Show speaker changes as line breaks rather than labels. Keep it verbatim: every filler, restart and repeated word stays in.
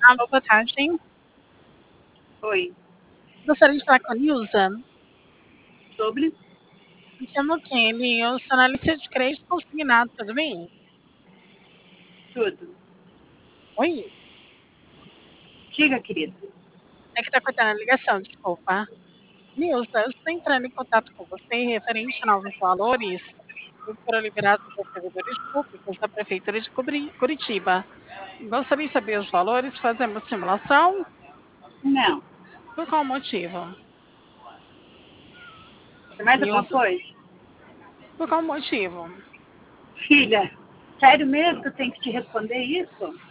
Alô, boa tarde.
Oi.
Gostaria de falar com a Nilza.
Sobre?
Me chamo Kelly, eu sou analista de crédito consignado, tudo bem?
Tudo.
Oi?
Diga, querida.
É que tá cortando a ligação, desculpa. Nilza, eu estou entrando em contato com você referente a novos valores que foram liberados pelos servidores públicos da Prefeitura de Cubri- Curitiba. Gostaria de saber os valores, fazemos simulação?
Não.
Por qual motivo?
Tem mais alguma
Nilza,
coisa?
por qual motivo?
Filha, sério mesmo que eu tenho que te responder isso?